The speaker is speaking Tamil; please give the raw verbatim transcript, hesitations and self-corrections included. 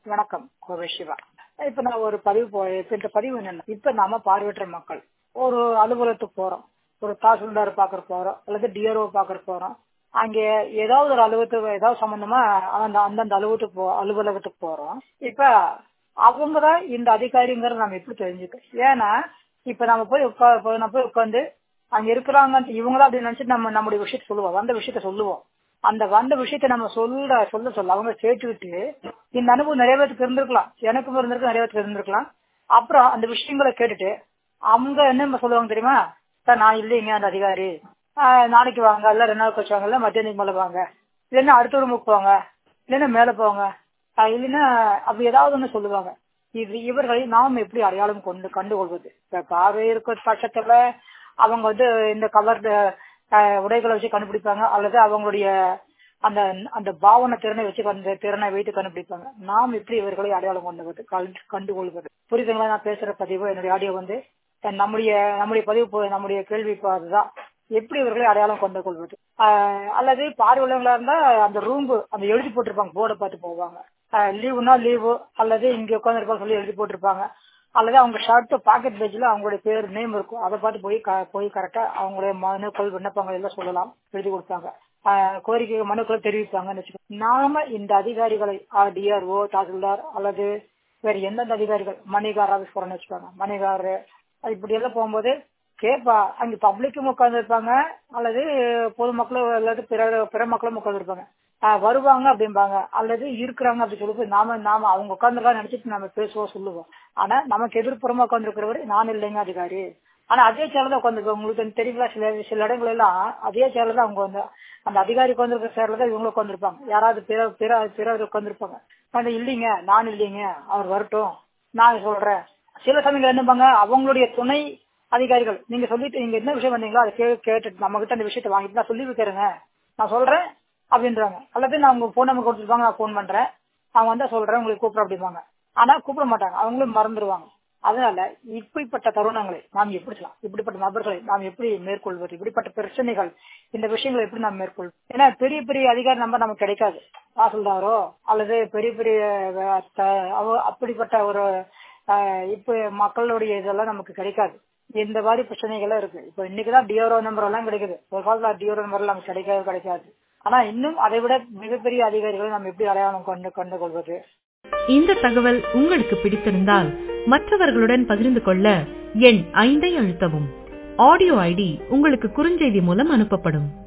வணக்கம் கோவை சிவா. இப்ப நான் ஒரு பதிவு போ இப்ப இந்த பதிவு என்னன்னா, இப்ப நாம பார்வையற்ற மக்கள் ஒரு அலுவலகத்துக்கு போறோம், ஒரு தாசில்தார் பாக்குற போறோம் அல்லது டிஆர்ஓ பாக்குற போறோம். அங்க ஏதாவது ஒரு அலுவலகத்துக்கு ஏதாவது சம்பந்தமா அந்த அந்தந்த அலுவலகத்துக்கு போ அலுவலகத்துக்கு போறோம். இப்ப அவங்கதான் இந்த அதிகாரிங்கிறத நம்ம எப்படி தெரிஞ்சுக்க? ஏன்னா இப்ப நம்ம போய் உட்கா நம்ம போய் உட்காந்து அங்க இருக்கிறாங்க இவங்களா அப்படின்னு நினைச்சிட்டு நம்ம நம்முடைய விஷயத்த சொல்லுவோம், வந்த விஷயத்த சொல்லுவோம். அந்த வந்த விஷயத்த நம்ம சொல்ல சொல்ல சொல்ல அவங்க கேட்டுக்கிட்டு இந்த அனுபவம் நிறைய பேருக்கு இருந்திருக்கலாம், எனக்கும் இருந்திருக்கு, நிறைய பேருக்கு இருந்திருக்கலாம். அப்புறம் அந்த விஷயங்களை கேட்டுட்டு அவங்க என்ன சொல்லுவாங்க தெரியுமா? சார் நான் இல்லைங்க அந்த அதிகாரி, நாளைக்கு வாங்க, இல்ல ரெண்டு நாள் கழிச்சு வாங்க, இல்ல மத்தியானம் மேல வாங்க, இல்லைன்னா அடுத்த ரூமுக்கு போங்க, இல்லைன்னா மேல போங்க, இல்லைன்னா அப்படி ஏதாவது ஒண்ணு சொல்லுவாங்க. இது இவர்களை நாம் எப்படி அடையாளம் கொண்டு கண்டுகொள்வது? இப்ப பார்வை இருக்கிற பட்சத்துல அவங்க வந்து இந்த கவர் உடைகளை வச்சு கண்டுபிடிப்பாங்க, அல்லது அவங்களுடைய அந்த அந்த பாவன திறனை வச்சு அந்த திறனை வைத்து கண்டுபிடிப்பாங்க. நாம் எப்படி இவர்களை அடையாளம் கொண்டு கண்டுகொள்வது? புரியுதுங்களா? நான் பேசுற பதிவு என்னுடைய ஆடியோ வந்து நம்முடைய நம்முடைய பதிவு நம்முடைய கேள்வி அதுதான், எப்படி இவர்களை அடையாளம் கொண்டு கொள்வது? அல்லது பார்வையாளர்களா இருந்தா அந்த ரூம் அந்த எழுதி போட்டிருப்பாங்க, போர்டை பார்த்து போவாங்க. லீவுனா லீவு, அல்லது இங்க உட்காந்துருப்பாங்க சொல்லி எழுதி போட்டிருப்பாங்க, அல்லது அவங்க ஷர்ட் பாக்கெட் பேஜ்ல அவங்களுடைய பேர் நேம் இருக்கும், அதை பார்த்து போய் போய் கரெக்டா அவங்களுடைய மனுக்கள் விண்ணப்பங்கள் எல்லாம் சொல்லலாம், எழுதி கொடுப்பாங்க, கோரிக்கை மனுக்களை தெரிவிப்பாங்கன்னு வச்சுக்கோங்க. நாம இந்த அதிகாரிகளை டிஆர்ஓ, தாசில்தார் அல்லது வேற எந்தெந்த அதிகாரிகள், மணிகார் ஆபீஸ் போறோம்னு வச்சுக்கோங்க, மணிகார் இப்படி எல்லாம் போகும்போது கேப்பா அங்க பப்ளிக்கும் உட்கார்ந்து இருப்பாங்க, அல்லது பொதுமக்களும் அல்லது பிற பிற மக்களும் உட்கார்ந்து இருப்பாங்க. வருவாங்க அப்படிம்பாங்க, அல்லது இருக்கிறாங்க அப்படி சொல்லிட்டு நாம நாம அவங்க உட்காந்துருக்கா நினைச்சிட்டு நம்ம பேசுவோம், சொல்லுவோம். ஆனா நமக்கு எதிர்ப்புறமா உட்கார்ந்து இருக்கிறவரு நான் இல்லைங்க அதிகாரி, ஆனா அதே சேர்ல தான் உட்காந்துருக்கோம். உங்களுக்கு தெரியுங்களா, சில சில இடங்கள் எல்லாம் அதே சேர்ல தான் அவங்க வந்து அந்த அதிகாரி உட்காந்துருக்க சேர்ல தான் இவங்க உட்காந்துருப்பாங்க, யாராவது பிற பிற பிறர் உட்காந்துருப்பாங்க. அந்த இல்லைங்க நான் இல்லைங்க, அவர் வரட்டும் நான் சொல்றேன். சில சமயங்கள் என்னப்பாங்க, அவங்களுடைய துணை அதிகாரிகள் நீங்க சொல்லிட்டு நீங்க என்ன விஷயம் வந்தீங்களோ அதை கே கேட்டு நம்ம கிட்ட அந்த விஷயத்த வாங்கிட்டு நான் சொல்லி வைக்கிறேங்க, நான் சொல்றேன் அப்படின்றாங்க. அல்லது நான் உங்க போன் நம்பர் கொடுத்துருப்பாங்க, நான் போன் பண்றேன், அவங்க வந்தா சொல்றேன் உங்களுக்கு கூப்பிட அப்படிம்பாங்க. ஆனா கூப்பிட மாட்டாங்க, அவங்களும் மறந்துடுவாங்க. அதனால இப்படிப்பட்ட தருணங்களை நாம் எப்படி செய்யலாம்? இப்படிப்பட்ட நபர்களை நாம் எப்படி மேற்கொள்வது? இப்படிப்பட்ட பிரச்சனைகள் இந்த விஷயங்களை எப்படி நாம் மேற்கொள்வது? ஏன்னா பெரிய பெரிய அதிகாரி நம்பர் நமக்கு கிடைக்காது, தாசில்தாரோ அல்லது பெரிய பெரிய அப்படிப்பட்ட ஒரு இப்ப மக்களுடைய இதெல்லாம் நமக்கு கிடைக்காது. இந்த மாதிரி பிரச்சனைகள் இருக்கு. இப்ப இன்னைக்குதான் டிஆர்ஓ நம்பர் எல்லாம் கிடைக்குது, ஒரு காலத்துல டிஆர்ஓ நம்பர் நமக்கு கிடைக்கவே கிடைக்காது. ஆனா இன்னும் அதை விட மிகப்பெரிய அதிகாரிகளை நம்ம எப்படி அடையாளம் கொண்டு கண்டு கொள்வது? இந்த தகவல் உங்களுக்கு பிடித்திருந்தால் மற்றவர்களுடன் பகிர்ந்து கொள்ள எண் ஐந்தை அழுத்தவும். ஆடியோ ஐடி உங்களுக்கு குறுஞ்செய்தி மூலம் அனுப்பப்படும்.